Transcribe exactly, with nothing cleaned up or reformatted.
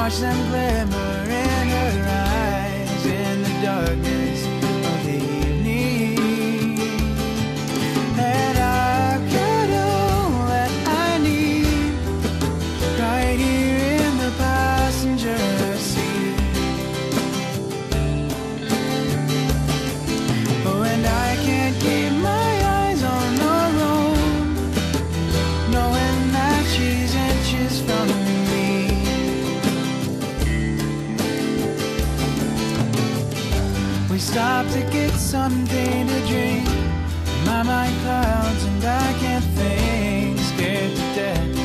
watch them glimmer in her eyes in the darkness of the evening. And I got all that I need right here in the passenger seat. Oh, and I can't keep my eyes on the road, knowing that she's inches from me. We stopped to get something to drink. My mind clouds and I can't think, scared to death